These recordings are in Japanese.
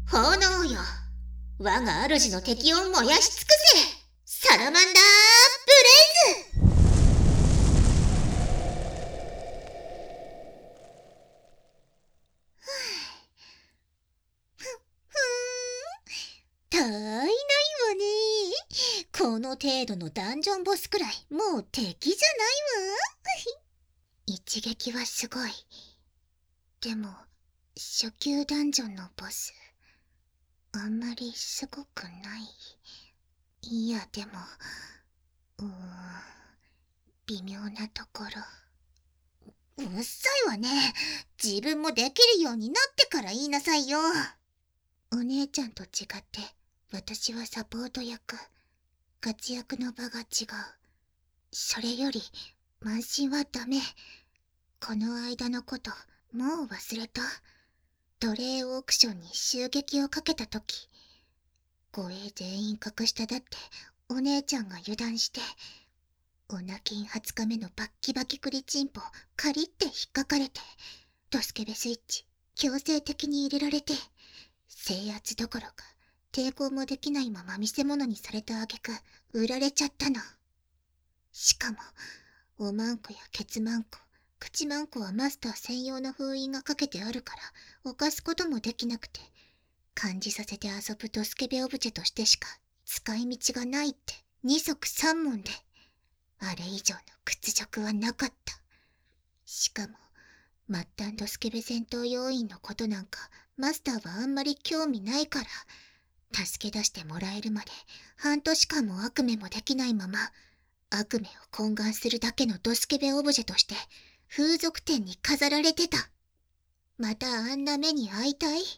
炎よ、我が主の敵を燃やし尽くせ。サラマンダーブレイズ。たいないわね。この程度のダンジョンボスくらいもう敵じゃないわ。一撃はすごい。でも初級ダンジョンのボスあんまりすごくない。いやでも微妙なところ。うっさいわね。自分もできるようになってから言いなさいよ。お姉ちゃんと違って私はサポート役、活躍の場が違う。それより慢心はダメ。この間のこともう忘れた？奴隷オークションに襲撃をかけた時、護衛全員格下だってお姉ちゃんが油断して、オナキン20日目のバッキバキクリチンポカリって引っかかれて、ドスケベスイッチ強制的に入れられて、制圧どころか抵抗もできないまま見せ物にされた挙句売られちゃったの。しかもおまんこやケツまんこ、口まんこはマスター専用の封印がかけてあるから犯すこともできなくて、感じさせて遊ぶドスケベオブジェとしてしか使い道がないって二足三文で、あれ以上の屈辱はなかった。しかも末端ドスケベ戦闘要員のことなんかマスターはあんまり興味ないから、助け出してもらえるまで半年間も悪夢もできないまま、悪夢を懇願するだけのドスケベオブジェとして風俗店に飾られてた。またあんな目に遭いたい？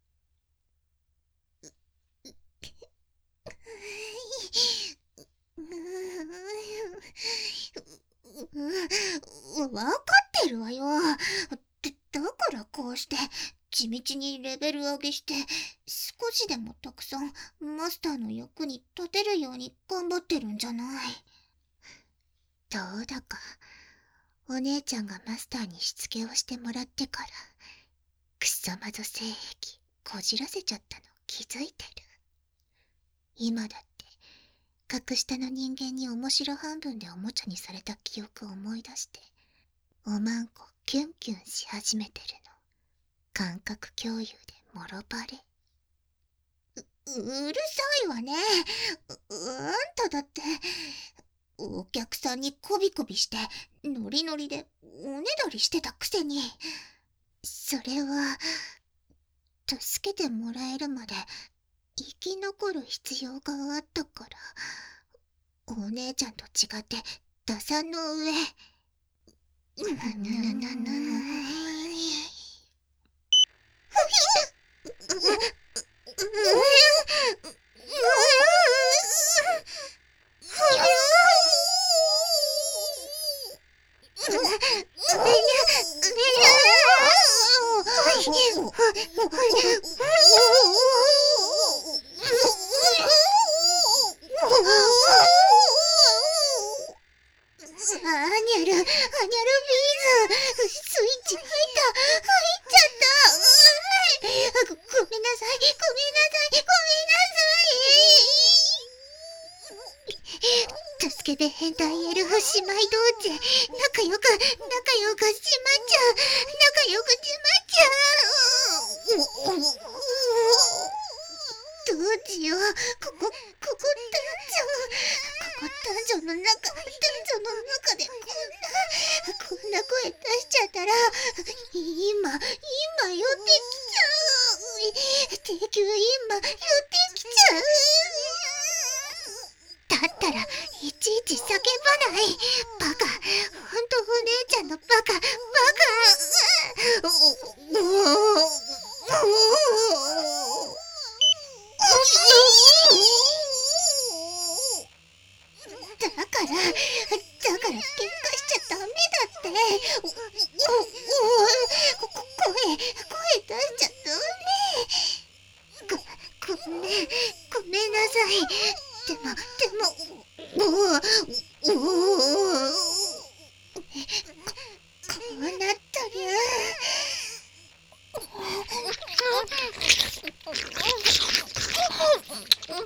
わかってるわよ。だからこうして地道にレベル上げして、少しでもたくさんマスターの役に立てるように頑張ってるんじゃない。どうだかお姉ちゃんがマスターにしつけをしてもらってから、くっそまぞ性癖こじらせちゃったの気づいてる？今だって格下の人間に面白半分でおもちゃにされた記憶を思い出して、おまんこキュンキュンし始めてるの。感覚共有でもろバレ。うるさいわね。あんただってお客さんにこびこびしてノリノリでおねだりしてたくせに。それは助けてもらえるまで生き残る必要があったから。お姉ちゃんと違って打算の上。アニャルビーズ、スイッチ入っちゃった。ごめんなさい、ごめんなさい、ごめんなさい。助けて変態エルフ姉妹同士、仲良くしまっちゃう。仲良くしまっちゃう。どうしよう。ここダンジョンの中でこんな声出しちゃったら、今寄ってきちゃう。定休今寄ってきちゃう。だったらいちいち叫ばない。バカ、ほんとお姉ちゃんのバカ。だから喧嘩しちゃダメだって。声出しちゃダメ。ごめんなさい。でもこうな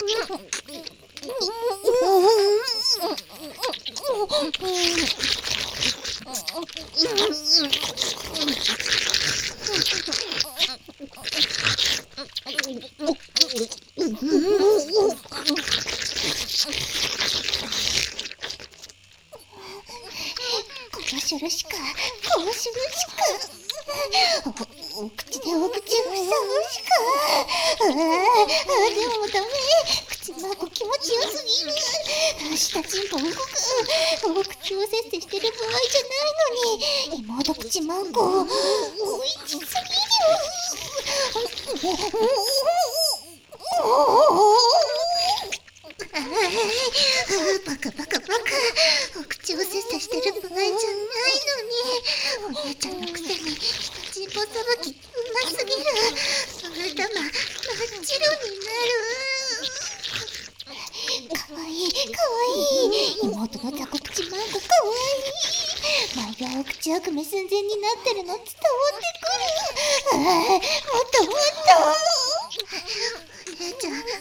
こうするしか。お口でお口を塞ぐしか。でもダメ。口の顎気持ちよすぎる。下チンポ動く。お口をせっせしてる場合じゃないのに。妹口マンコ。おいしすぎる。バカ。お口をせっせしてる場合じゃないのに。お姉ちゃんのくせに下チンポさばきうますぎる。頭真っ白になる。かわいい。妹の雑魚口マンコかわいい。毎秒お口を組め寸前になってるの伝わってくる。もっと。お姉ちゃん。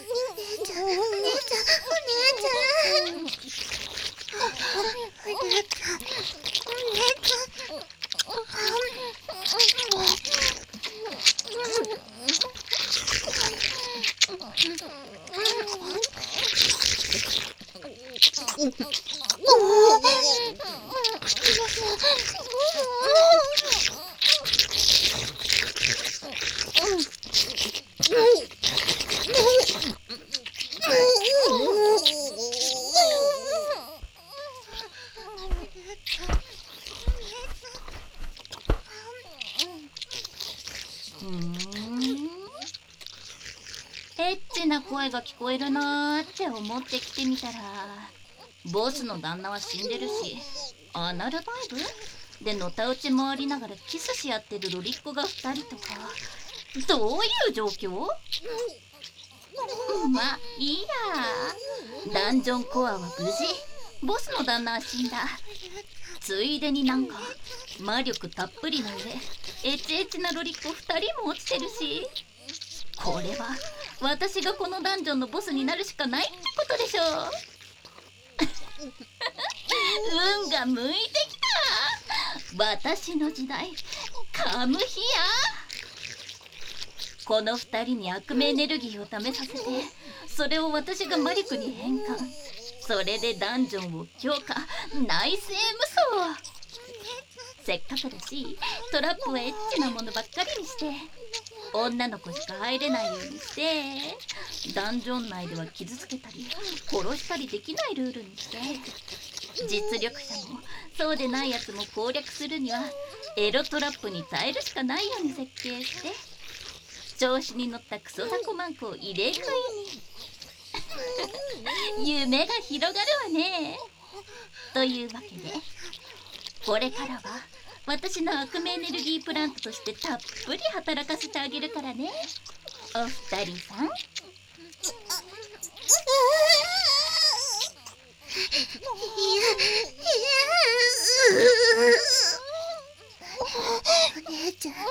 エッチな声が聞こえるなーって思って来てみたら、ボスの旦那は死んでるし、アナルバイブでのたうち回りながらキスし合ってるロリッコが2人とか、どういう状況？まあいいや。ダンジョンコアは無事、ボスの旦那は死んだ。ついでになんか魔力たっぷりな上、エチエチなロリッコ2人も落ちてるし、これは私がこのダンジョンのボスになるしかないってことでしょう。運が向いてきた。私の時代カムヒア。この2人に悪夢エネルギーを試させて、それを私がマリクに変換。それでダンジョンを強化。内政無双。せっかくだしトラップはエッチなものばっかりにして、女の子しか入れないようにして、ダンジョン内では傷つけたり殺したりできないルールにして、実力者もそうでないやつも攻略するにはエロトラップに耐えるしかないように設計して、調子に乗ったクソザコマンコを入れ食いに。夢が広がるわね。というわけで、これからは私の悪夢エネルギープラントとしてたっぷり働かせてあげるからね、お二人さん。 お姉ちゃん。